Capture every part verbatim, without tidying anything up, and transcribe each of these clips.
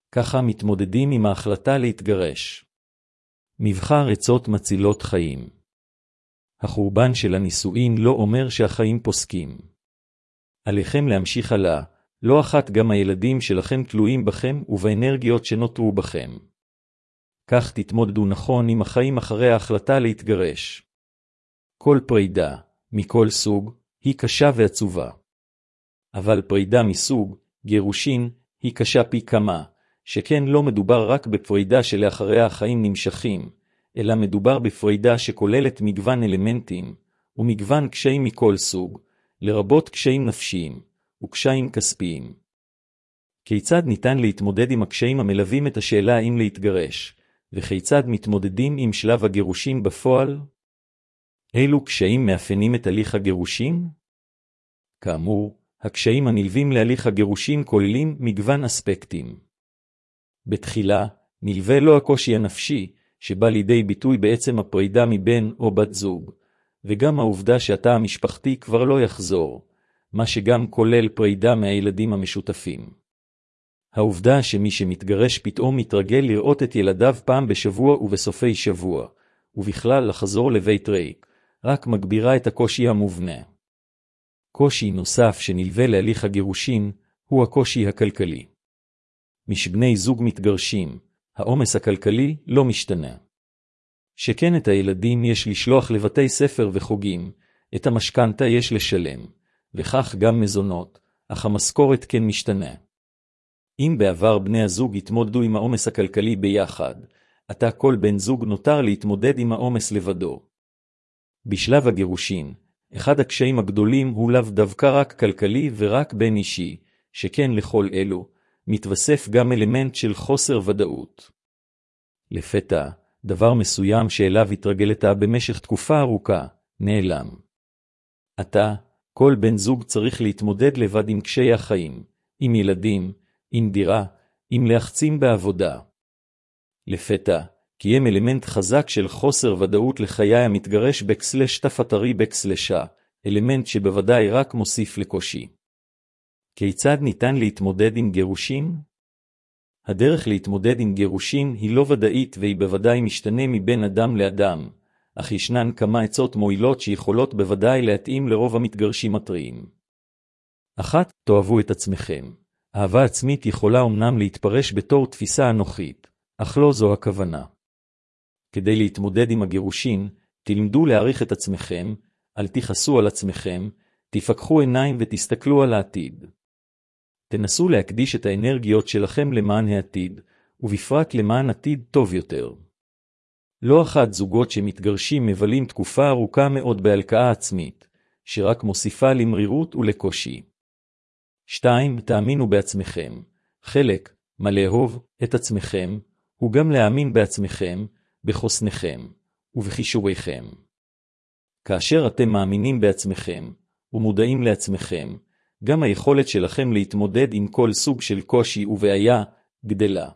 ככה מתמודדים עם ההחלטה להתגרש. מבחר עצות מצילות חיים. החורבן של הנישואין לא אומר שהחיים פוסקים. עליכם להמשיך הלאה, לא אחת גם הילדים שלכם תלויים בכם ובאנרגיות שנותרו בכם. כך תתמודדו נכון עם החיים אחרי ההחלטה להתגרש. כל פרידה, מכל סוג, היא קשה ועצובה. אבל פרידה מסוג, גירושין, היא קשה פי כמה, שכן לא מדובר רק בפרידה שלאחריה החיים נמשכים, אלא מדובר בפרידה שכוללת מגוון אלמנטים, ומגוון קשיים מכל סוג, לרבות קשיים נפשיים, וקשיים כספיים. כיצד ניתן להתמודד עם הקשיים המלווים את השאלה האם להתגרש, וכיצד מתמודדים עם שלב הגירושים בפועל? אילו קשיים מאפיינים את הליך הגירושים? כאמור, הקשיים הנלווים להליך הגירושים כוללים מגוון אספקטים. בתחילה, נלווה לו הקושי הנפשי, שבא לידי ביטוי בעצם הפרידה מבן או בת זוג, וגם העובדה שהתא המשפחתי כבר לא יחזור, מה שגם כולל פרידה מהילדים המשותפים. העובדה שמי שמתגרש פתאום מתרגל לראות את ילדיו פעם בשבוע ובסופי שבוע, ובכלל לחזור לבית ריק, רק מגבירה את הקושי המובנה. קושי נוסף שנלווה להליך הגירושים הוא הקושי הכלכלי. משבני זוג מתגרשים, העומס הכלכלי לא משתנה. שכן את הילדים יש לשלוח לבתי ספר וחוגים, את המשכנתה יש לשלם, וכך גם מזונות, אך המשכורת כן משתנה. אם בעבר בני הזוג התמודדו עם העומס הכלכלי ביחד, עתה כל בן זוג נותר להתמודד עם העומס לבדו. בשלב הגירושין, אחד הקשיים הגדולים הוא לאו דווקא רק כלכלי ורק בין אישי, שכן לכל אלו, מתווסף גם אלמנט של חוסר ודאות. לפתע, דבר מסוים שאליו התרגלת במשך תקופה ארוכה, נעלם. עתה, כל בן זוג צריך להתמודד לבד עם קשיי החיים, עם ילדים, עם דירה, עם לחצים בעבודה. לפתע, קיים אלמנט חזק של חוסר ודאות לחיי המתגרש בקסלש תפתרי בקסלשה, אלמנט שבוודאי רק מוסיף לקושי. כיצד ניתן להתמודד עם גירושים? הדרך להתמודד עם גירושים היא לא ודאית והיא בוודאי משתנה מבין אדם לאדם, אך ישנן כמה עצות מועילות שיכולות בוודאי להתאים לרוב המתגרשים הטריים. אחת, תאהבו את עצמכם. אהבה עצמית יכולה אומנם להתפרש בתור תפיסה אנוכית, אך לא זו הכוונה. כדי להתמודד עם הגירושין, תלמדו להעריך את עצמכם, אל תכעסו על עצמכם, תפקחו עיניים ותסתכלו על העתיד. תנסו להקדיש את האנרגיות שלכם למען העתיד, ובפרט למען עתיד טוב יותר. לא אחת זוגות שמתגרשים מבלים תקופה ארוכה מאוד בהלקאה עצמית, שרק מוסיפה למרירות ולקושי. שתיים, תאמינו בעצמכם. חלק, מה לאהוב את עצמכם, הוא גם להאמין בעצמכם, בחוסנכם, ובכישוריכם. כאשר אתם מאמינים בעצמכם, ומודעים לעצמכם, גם היכולת שלכם להתמודד עם כל סוג של קושי ובעיה גדלה.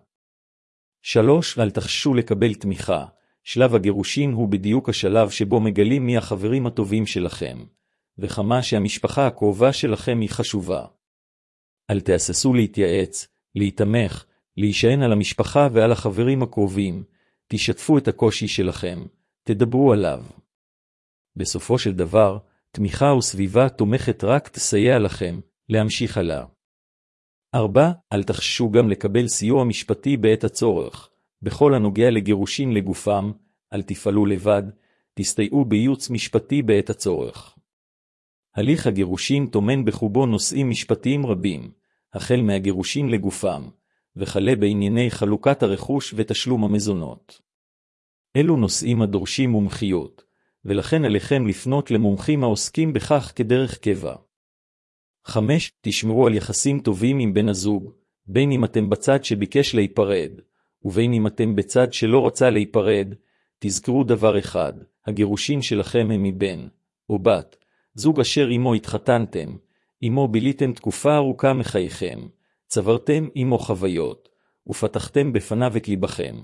שלוש, אל תחששו לקבל תמיכה. שלב הגירושין הוא בדיוק השלב שבו מגלים מי החברים הטובים שלכם, וכמה שהמשפחה הקרובה שלכם היא חשובה. אל תהססו להתייעץ, להתמך, להישען על המשפחה ועל החברים הקרובים, תשתפו את הקושי שלכם, תדברו עליו. בסופו של דבר, תמיכה וסביבה תומכת רק תסייע לכם להמשיך הלאה. ארבע, אל תחששו גם לקבל סיוע משפטי בעת הצורך. בכל הנוגע לגירושין לגופם, אל תפעלו לבד, תסתייעו בייעוץ משפטי בעת הצורך. הליך הגירושין טומן בחובו נושאים משפטיים רבים, החל מהגירושין לגופם, וכלה בענייני חלוקת הרכוש ותשלום המזונות. אלו נושאים הדורשים מומחיות, ולכן עליכם לפנות למומחים העוסקים בכך כדרך קבע. חמש, תשמרו על יחסים טובים עם בן הזוג, בין אם אתם בצד שביקש להיפרד, ובין אם אתם בצד שלא רצה להיפרד, תזכרו דבר אחד, הגירושין שלכם הם מבן, או בת, זוג אשר עמו התחתנתם, עמו ביליתם תקופה ארוכה מחייכם, צברתם עמו חוויות, ופתחתם בפניו את ליבכם.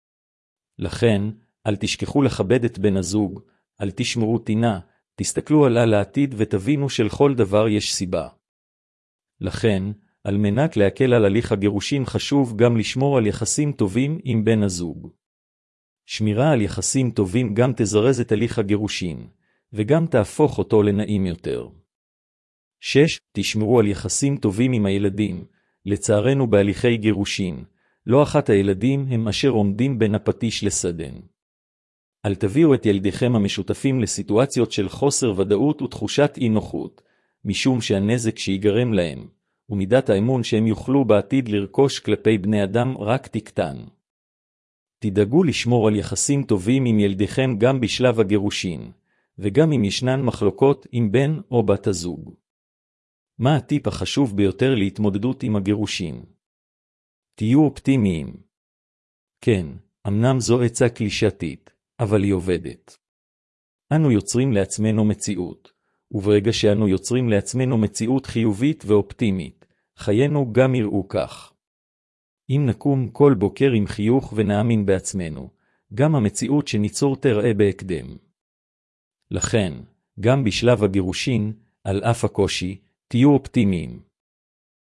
לכן, אל תשכחו לכבד את בן הזוג, אל תשמרו טינה, תסתכלו על העתיד ותבינו שלכל דבר יש סיבה. לכן, על מנת להקל על הליך הגירושין חשוב גם לשמור על יחסים טובים עם בן הזוג. שמירה על יחסים טובים גם תזרז את הליך הגירושין, וגם תהפוך אותו לנעים יותר. שש. תשמרו על יחסים טובים עם הילדים. לצערנו בהליכי גירושין, לא אחת הילדים הם אשר עומדים בין הפטיש לסדן. אל תביאו את ילדיכם המשותפים לסיטואציות של חוסר ודאות ותחושת אי נוחות, משום שהנזק שיגרם להם, ומידת האמון שהם יוכלו בעתיד לרכוש כלפי בני אדם רק תקטן. תדאגו לשמור על יחסים טובים עם ילדיכם גם בשלב הגירושין, וגם אם ישנן מחלוקות עם בן או בת הזוג. מה הטיפ החשוב ביותר להתמודדות עם הגירושין? תהיו אופטימיים. כן, אמנם זו עצה קלישאתית, אבל היא עובדת. אנו יוצרים לעצמנו מציאות, וברגע שאנו יוצרים לעצמנו מציאות חיובית ואופטימית, חיינו גם יראו כך. אם נקום כל בוקר עם חיוך ונאמין בעצמנו, גם המציאות שניצור תראה בהקדם. לכן, גם בשלב הגירושין, על אף הקושי, תהיו אופטימיים.